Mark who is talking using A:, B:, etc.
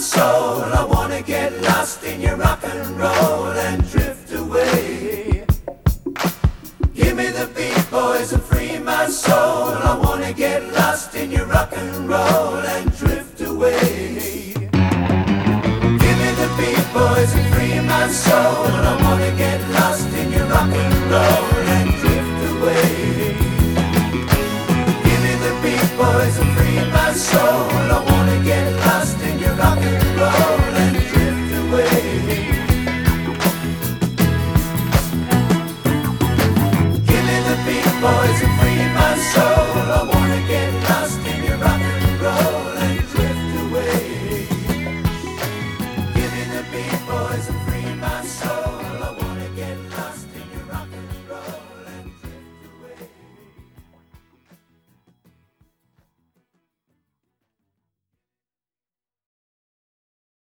A: soul. I wanna get lost in your rock and roll and drift away. Give me the beat, boys, and free my soul. I wanna get lost in your rock and roll and drift away. Give me the beat, boys, and free my soul.